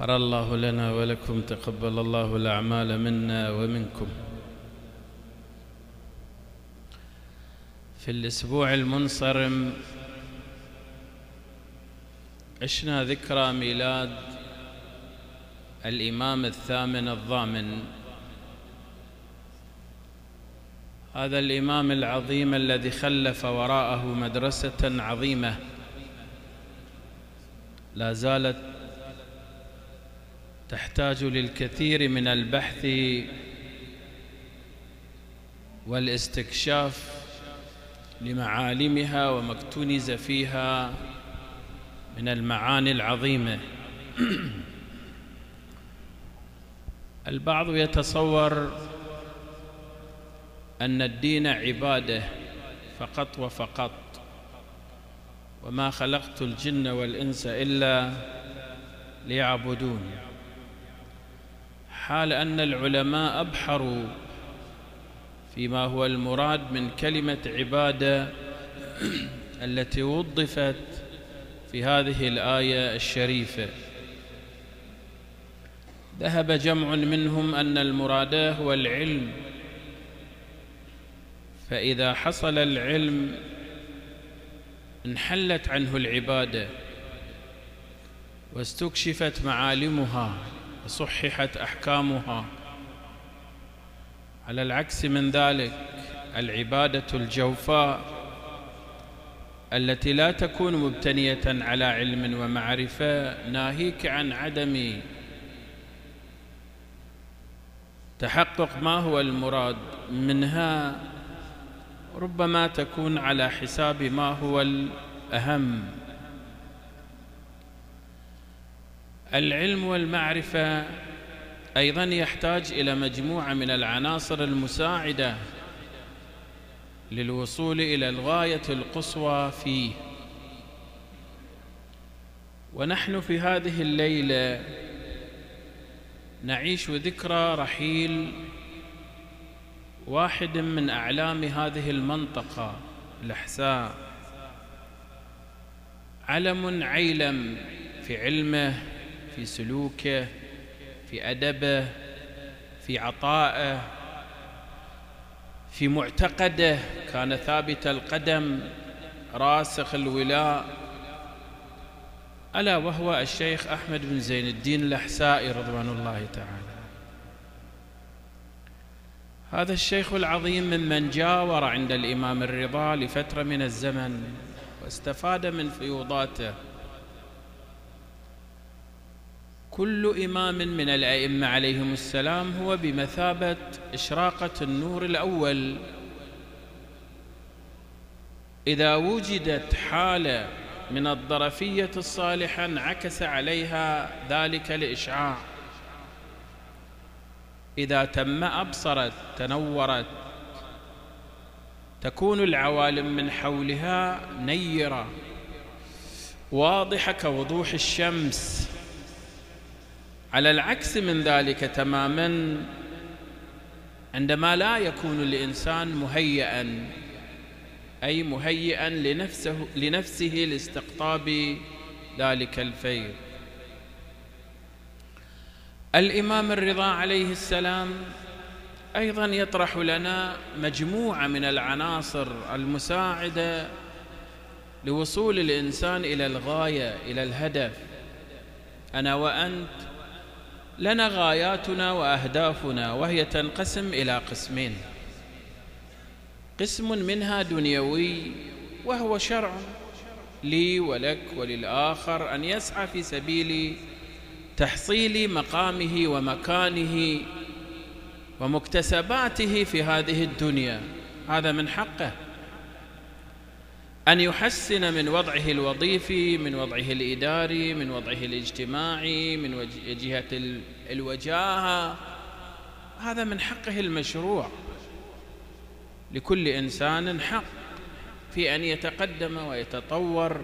غفر الله لنا ولكم، تقبل الله الأعمال منا ومنكم. في الأسبوع المنصرم عشنا ذكرى ميلاد الإمام الثامن الضامن، هذا الإمام العظيم الذي خلف وراءه مدرسة عظيمة لا زالت تحتاج للكثير من البحث والاستكشاف لمعالمها وما اكتنز فيها من المعاني العظيمة. البعض يتصور أن الدين عبادة فقط وفقط، وما خلقت الجن والإنس إلا ليعبدون، حال أن العلماء أبحروا فيما هو المراد من كلمة عبادة التي وظفت في هذه الآية الشريفة. ذهب جمع منهم أن المراد هو العلم، فإذا حصل العلم انحلت عنه العبادة واستكشفت معالمها وصححت أحكامها. على العكس من ذلك، العبادة الجوفاء التي لا تكون مبتنية على علم ومعرفة ناهيك عن عدم تحقق ما هو المراد منها، ربما تكون على حساب ما هو الأهم. العلم والمعرفة أيضا يحتاج إلى مجموعة من العناصر المساعدة للوصول إلى الغاية القصوى فيه. ونحن في هذه الليلة نعيش ذكرى رحيل واحد من أعلام هذه المنطقة، الأحساء، علم عيلم في علمه، في سلوكه، في أدبه، في عطائه، في معتقده، كان ثابت القدم راسخ الولاء، ألا وهو الشيخ أحمد بن زين الدين الأحسائي رضوان الله تعالى. هذا الشيخ العظيم ممن جاور عند الإمام الرضا لفترة من الزمن واستفاد من فيوضاته. كل إمام من الأئمة عليهم السلام هو بمثابة إشراقة النور الأول. إذا وجدت حالة من الظرفية الصالحة انعكس عليها ذلك الإشعاع، إذا تم أبصرت تنورت، تكون العوالم من حولها نيرة واضحة كوضوح الشمس. على العكس من ذلك تماما، عندما لا يكون الإنسان مهيئا، أي مهيئا لنفسه لاستقطاب ذلك الفيض. الإمام الرضا عليه السلام أيضا يطرح لنا مجموعة من العناصر المساعدة لوصول الإنسان إلى الغاية، إلى الهدف. أنا وأنت لنا غاياتنا وأهدافنا، وهي تنقسم إلى قسمين: قسم منها دنيوي وهو شرع لي ولك وللآخر أن يسعى في سبيل تحصيل مقامه ومكانه ومكتسباته في هذه الدنيا. هذا من حقه أن يحسن من وضعه الوظيفي، من وضعه الإداري، من وضعه الاجتماعي، من جهة الوجاهة. هذا من حقه المشروع. لكل إنسان حق في أن يتقدم ويتطور،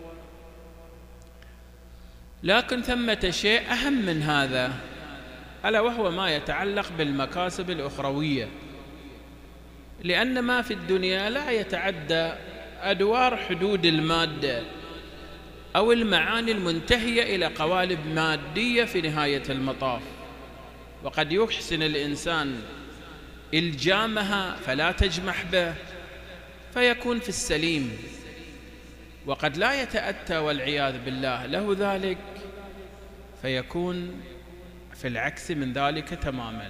لكن ثمة شيء أهم من هذا، ألا وهو ما يتعلق بالمكاسب الأخروية، لأن ما في الدنيا لا يتعدى أدوار حدود المادة. أو المعاني المنتهية إلى قوالب مادية في نهاية المطاف، وقد يحسن الإنسان إلجامها فلا تجمح به فيكون في السليم، وقد لا يتأتى والعياذ بالله له ذلك فيكون في العكس من ذلك تماما.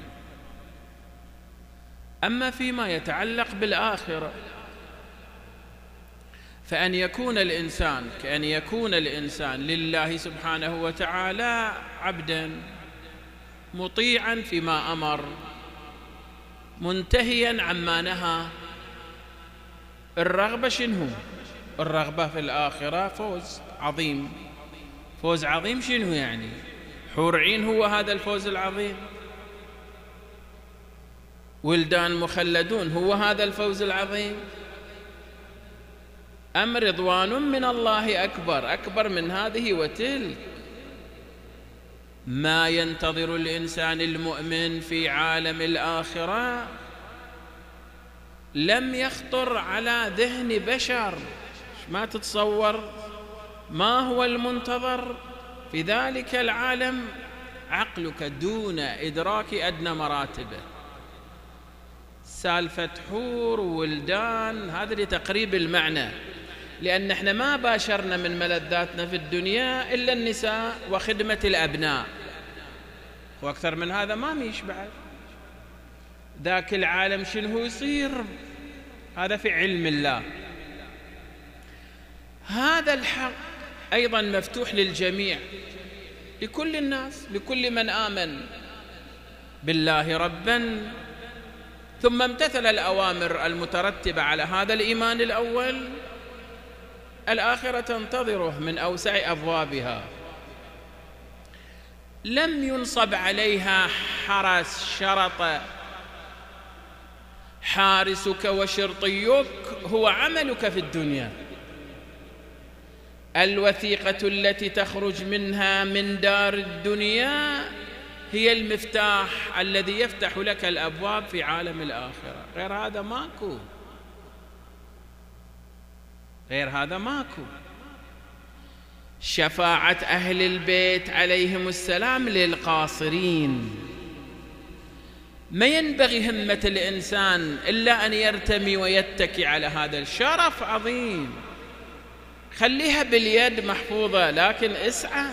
أما فيما يتعلق بالآخرة فأن يكون الإنسان كأن يكون الإنسان لله سبحانه وتعالى عبدا مطيعا فيما أمر منتهيا عما نهى. الرغبة شنو؟ الرغبة في الآخرة فوز عظيم. فوز عظيم شنو يعني؟ حور عين هو هذا الفوز العظيم، ولدان مخلدون هو هذا الفوز العظيم، أم رضوان من الله أكبر من هذه وتلك؟ ما ينتظر الإنسان المؤمن في عالم الآخرة لم يخطر على ذهن بشر. ما تتصور ما هو المنتظر في ذلك العالم، عقلك دون إدراك أدنى مراتبه. سالفة حور وولدان هذا لتقريب المعنى، لأن احنا ما باشرنا من ملذاتنا في الدنيا إلا النساء وخدمة الأبناء، وأكثر من هذا ما ميش بعد. ذاك العالم شنو يصير هذا في علم الله. هذا الحق أيضا مفتوح للجميع، لكل الناس، لكل من آمن بالله ربا ثم امتثل الأوامر المترتبة على هذا الإيمان الأول. الآخرة تنتظره من أوسع أبوابها، لم ينصب عليها حرس شرط. حارسك وشرطيك هو عملك في الدنيا. الوثيقة التي تخرج منها من دار الدنيا هي المفتاح الذي يفتح لك الأبواب في عالم الآخرة. غير هذا ماكو، غير هذا ماكو. شفاعة أهل البيت عليهم السلام للقاصرين. ما ينبغي همة الإنسان إلا أن يرتمي ويتكي على هذا الشرف عظيم. خليها باليد محفوظة، لكن اسعى.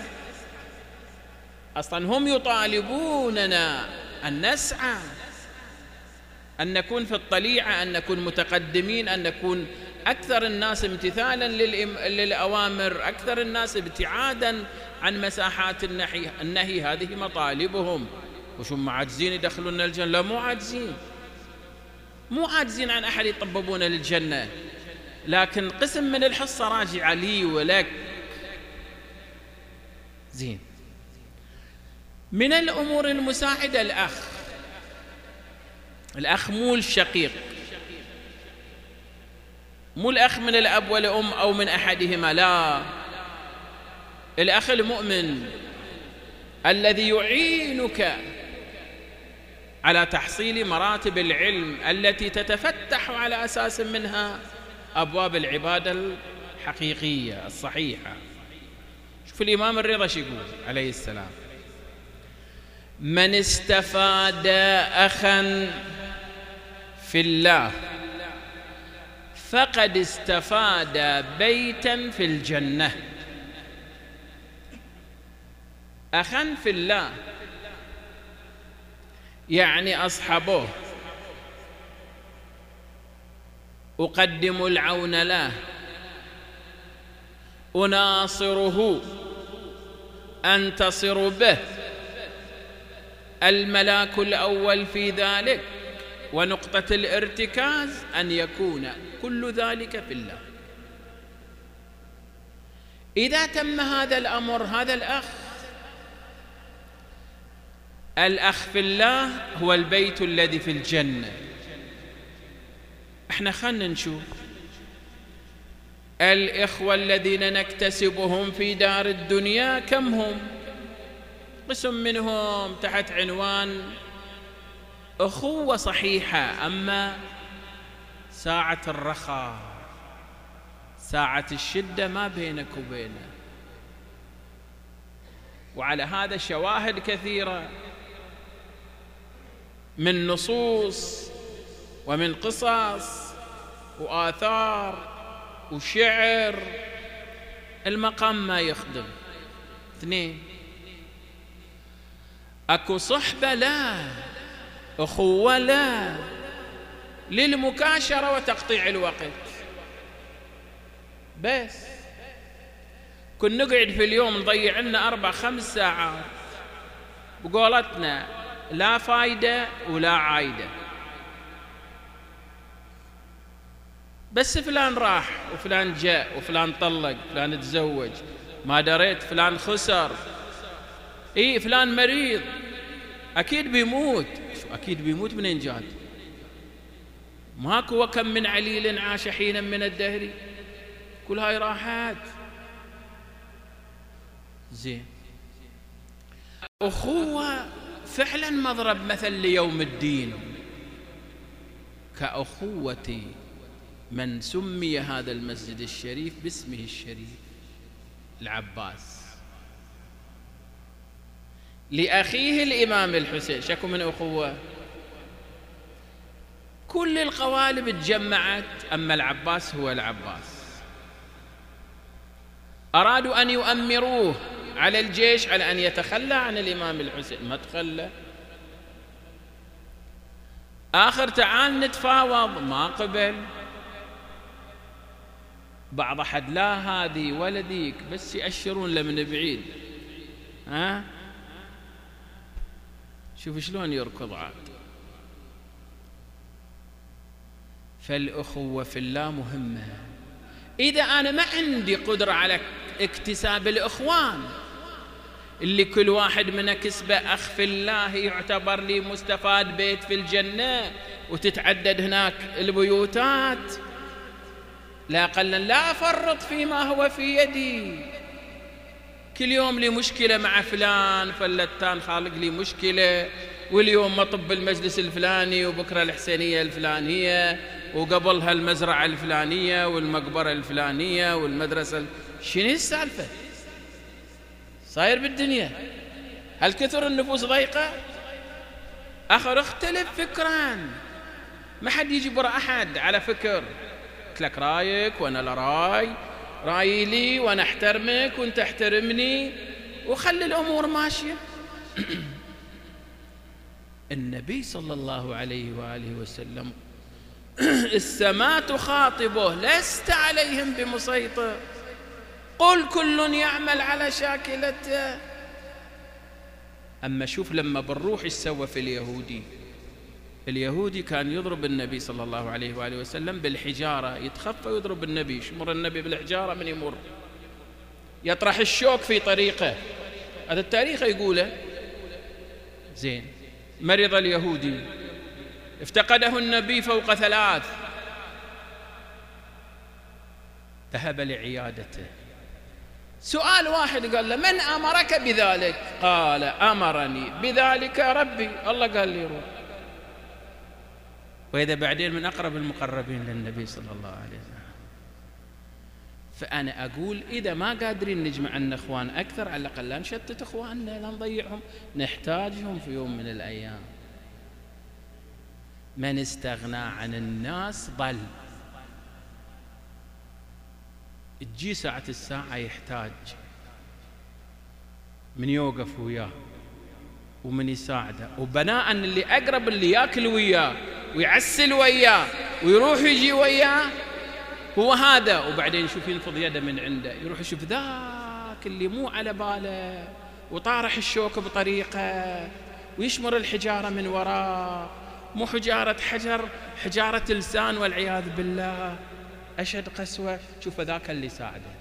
أصلا هم يطالبوننا أن نسعى، أن نكون في الطليعة، أن نكون متقدمين، أن نكون أكثر الناس امتثالا للأوامر، أكثر الناس ابتعادا عن مساحات النهي. هذه مطالبهم. وشو عاجزين يدخلون الجنة؟ لا، مو عاجزين عن أحد يطببون للجنة، لكن قسم من الحصة راجع لي ولك. زين. من الأمور المساعدة الأخ مو الشقيق، مو الأخ من الأب والأم أو من أحدهما، لا، الأخ المؤمن الذي يعينك على تحصيل مراتب العلم التي تتفتح على أساس منها أبواب العبادة الحقيقية الصحيحة. شوف الإمام الرضا شو يقول عليه السلام: من استفاد أخا في الله فقد استفاد بيتا في الجنة. أخا في الله يعني أصحبه، أقدم العون له، أناصره، أنتصر به. الملاك الأول في ذلك ونقطة الارتكاز أن يكون كل ذلك في الله. إذا تم هذا الأمر، هذا الأخ في الله هو البيت الذي في الجنة. احنا خلنا نشوف الإخوة الذين نكتسبهم في دار الدنيا كم هم. قسم منهم تحت عنوان أخوة صحيحة، أما ساعة الرخاء، ساعة الشدة ما بينك وبينه، وعلى هذا شواهد كثيرة من نصوص ومن قصص وآثار وشعر. المقام ما يخدم. 2، أكو صحبة لا، أخوة لا، للمكاشرة وتقطيع الوقت بس. كنا نقعد في اليوم نضيع لنا 4-5 ساعات بقولتنا لا فايدة ولا عايدة، بس فلان راح وفلان جاء وفلان طلق، فلان تزوج، ما دريت فلان خسر، فلان مريض، أكيد بيموت. أكيد بيموت، منين جاد؟ ماكو وكم من عليل عاش حينا من الدهر، كل هاي راحات. زين، أخوة فعلا مضرب مثل ليوم الدين، كأخوة من سمي هذا المسجد الشريف باسمه الشريف، العباس لأخيه الإمام الحسين. شكو من أخوة؟ كل القوالب تجمعت، أما العباس هو العباس. أرادوا أن يؤمروه على الجيش على أن يتخلى عن الإمام الحسين، ما تخلى. آخر تعال نتفاوض، ما قبل. بعض أحد لا هذه ولديك، بس يأشرون له من بعيد. شوف شلون يركض عاد. فالأخوة في الله مهمة. إذا أنا ما عندي قدرة على اكتساب الإخوان اللي كل واحد منا كسبه أخ في الله، يعتبر لي مستفاد بيت في الجنة وتتعدد هناك البيوتات، لا أقل لا أفرط فيما هو في يدي. كل يوم لي مشكلة مع فلان، فلتان خالق لي مشكلة، واليوم مطب المجلس الفلاني، وبكرة الحسينية الفلانية، وقبلها المزرعة الفلانية والمقبرة الفلانية والمدرسة شنو السالفة صاير بالدنيا؟ هل كثر النفوس ضيقة؟ آخر اختلف فكران، ما حد يجبر أحد على فكر. قلت لك رايك وأنا لا رايي لي، وأنا أحترمك وأنت احترمني، وخلي الأمور ماشية. النبي صلى الله عليه وآله وسلم السماء تخاطبه: لست عليهم بمسيطر، قل كل يعمل على شاكلته. أما شوف لما بنروح ايش سوى في اليهودي كان يضرب النبي صلى الله عليه وآله وسلم بالحجارة، يتخفى ويضرب النبي. يشمر النبي بالحجارة من يمر، يطرح الشوك في طريقه. هذا التاريخ يقوله. زين، مرض اليهودي، افتقده النبي فوق 3، ذهب لعيادته. سؤال واحد قال له: من أمرك بذلك؟ قال: أمرني بذلك ربي، الله قال لي روح. وإذا بعدين من أقرب المقربين للنبي صلى الله عليه وسلم. فأنا أقول إذا ما قادرين نجمع لنا إخوان أكثر، على الأقل لا نشتت إخواننا، لا نضيعهم، نحتاجهم في يوم من الأيام. من استغنى عن الناس ضل. تجي ساعة الساعة يحتاج من يوقف وياه ومن يساعده، وبناء اللي أقرب اللي يأكل وياه ويعسل وياه ويروح يجي وياه هو هذا. وبعدين يشوف ينفض يده من عنده، يروح يشوف ذاك اللي مو على باله وطارح الشوك بطريقة ويشمر الحجارة من وراه، مو حجارة حجر، حجارة لسان والعياذ بالله، أشد قسوة. شوف ذاك اللي ساعده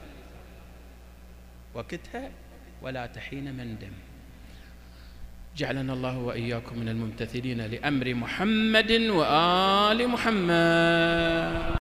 وقتها ولا تحين مندم. جعلنا الله وإياكم من الممتثلين لأمر محمد وآل محمد.